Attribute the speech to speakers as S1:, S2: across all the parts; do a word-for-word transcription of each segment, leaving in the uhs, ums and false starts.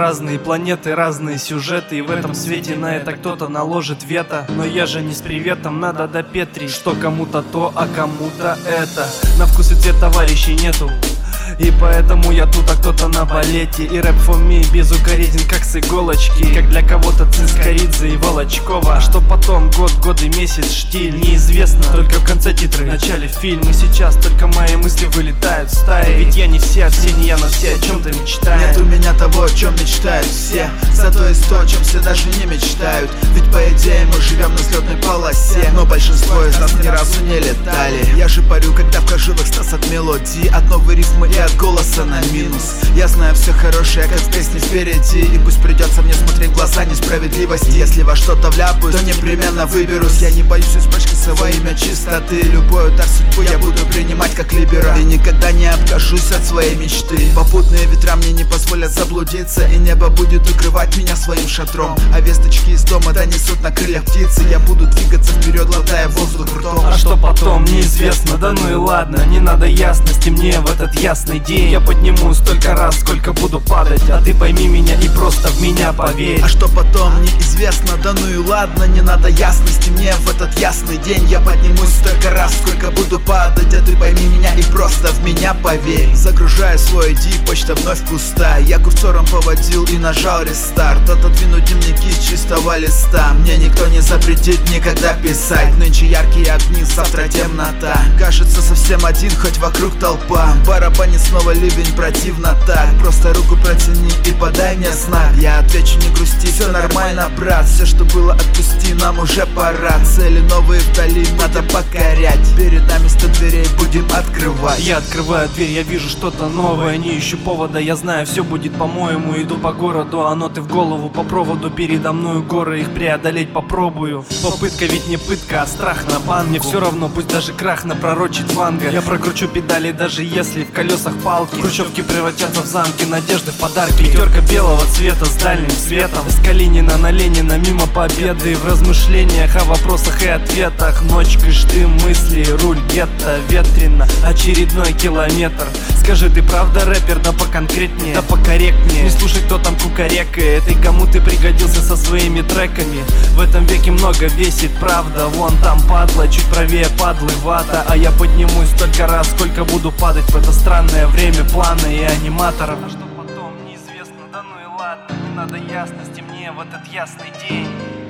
S1: разные планеты, разные сюжеты. И в этом свете на это кто-то наложит вето. Но я же не с приветом, надо до Петри, что кому-то то, а кому-то это. На вкус и цвет товарищей нету, и поэтому я тут, а кто-то на балете. И рэп for me безукоризнен, как с иголочки, как для кого-то Цискоридзе и Волочкова. А что потом, год, год и месяц, штиль неизвестно, только в конце титры, в начале фильма. Сейчас только мои мысли вылетают в стаи. Ведь я не все, а все не я, но все о чем-то мечтаю.
S2: Нет у меня того, о чем мечтают все, зато есть то, о чем все даже не мечтают. Ведь по идее мы живем на взлетной полосе, но большинство из нас ни разу не летали. Я же парю, когда вхожу в экстаз от мелодии, от новой рифмы и от голоса на минус. Я знаю все хорошее, как в песне впереди, и пусть придется мне смотреть в глаза несправедливости. Если во что-то вляпаюсь, то непременно выберусь. Я не боюсь испачкаться во имя чистоты. Любой удар судьбы я буду принимать как либера, и никогда не откажусь от своей мечты. Попутные ветра мне не позволят заблудиться, и небо будет укрывать меня своим шатром. А весточки из дома донесут на крыльях птицы. Я буду двигаться вперед, глотая воздух ртом.
S1: А что потом, неизвестно, да ну и ладно. Не надо ясности мне в этот ясный день. Я поднимусь столько раз, сколько буду падать, а ты пойми меня и просто в меня поверь.
S2: А что потом, неизвестно, да ну и ладно. Не надо ясности мне в этот ясный день. Я поднимусь столько раз, сколько буду падать, а ты пойми меня и просто в меня поверь. Загружая свой ай ди, почта вновь пуста. Я курсором поводил и нажал рестарт. Отодвину дневники с чистого листа. Мне никто не запретит никогда писать. Нынче яркие огни, завтра темнота. Кажется совсем один, хоть вокруг толпа. Барабанит снова ливень, противно так. Просто руку протяни и подай мне знак. Я отвечу, не грусти, все нормально, брат. Все, что было, отпусти, нам уже пора. Цели новые вдали надо покорять. Перед нами сто дверей, будем открывать.
S1: Я открываю дверь, я вижу что-то новое. Не ищу повода, я знаю, все будет по-моему. Иду по городу, а ноты в голову по проводу. Передо мною горы, их преодолеть попробую. Попытка ведь не пытка, а страх на бан. Мне все равно, пусть даже крах напророчит Ванга. Я прокручу педали, даже если в колесах палки. Хрущевки превратятся в замки, надежды в подарки. Пятерка белого цвета с дальним светом. С Калинина на Ленина, мимо победы. В размышлениях о вопросах и ответах. Ночь, кыш, ты мысли, руль гетто, ветрено, очередной километр. Скажи, ты правда рэпер? Да поконкретнее, да покорректнее. Не слушай, кто там кукарекает, и кому ты пригодился со своими треками. В этом веке много весит, правда. Вон там падла, чуть правее падлы вата. А я поднимусь столько раз, сколько буду падать в это странное время плана и аниматоров. А что потом, неизвестно, да ну и ладно. Не надо ясности мне в этот ясный день.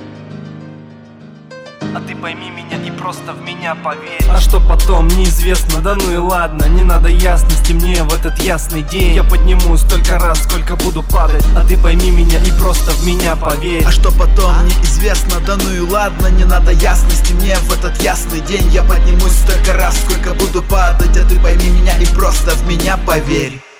S1: А ты пойми меня и просто в меня поверь. А что потом, неизвестно, да ну и ладно. Не надо ясности мне в этот ясный день. Я поднимусь столько раз, сколько буду падать, а ты пойми меня и просто в меня поверь.
S2: А что потом, неизвестно, да ну и ладно. Не надо ясности мне в этот ясный день. Я поднимусь столько раз, сколько буду падать, а ты пойми меня и просто в меня поверь.